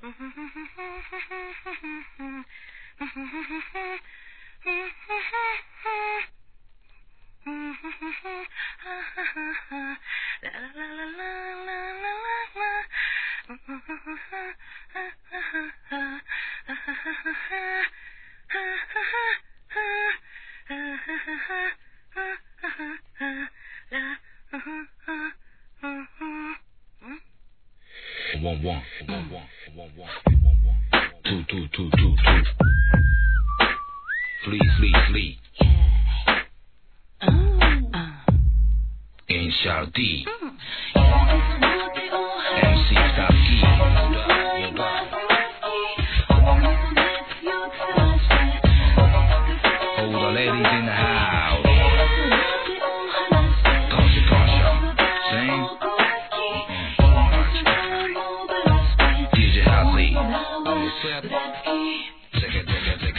Initial D MC Starsky All the ladies in the house Conscious Sing DJ Hazy On the set Take it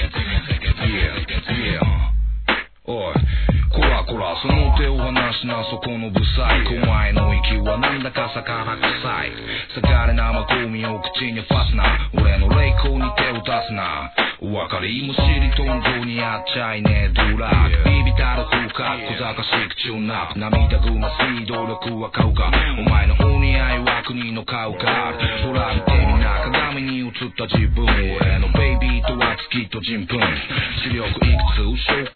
Yeah Oiこらこらその手を離しなそこのブサイク前の息はなんだか魚臭い下がれ生ゴミを口にファスナ俺の霊光に手を出すなお分かりむしりとんぞにやっちゃいねえドラッグビビたる風格小賢しくチューンアップ涙ぐましい努力は買うかお前のお似合いは国の顔かほら見てみな鏡に映った自分俺のベイビーとは月と人糞視力いくつ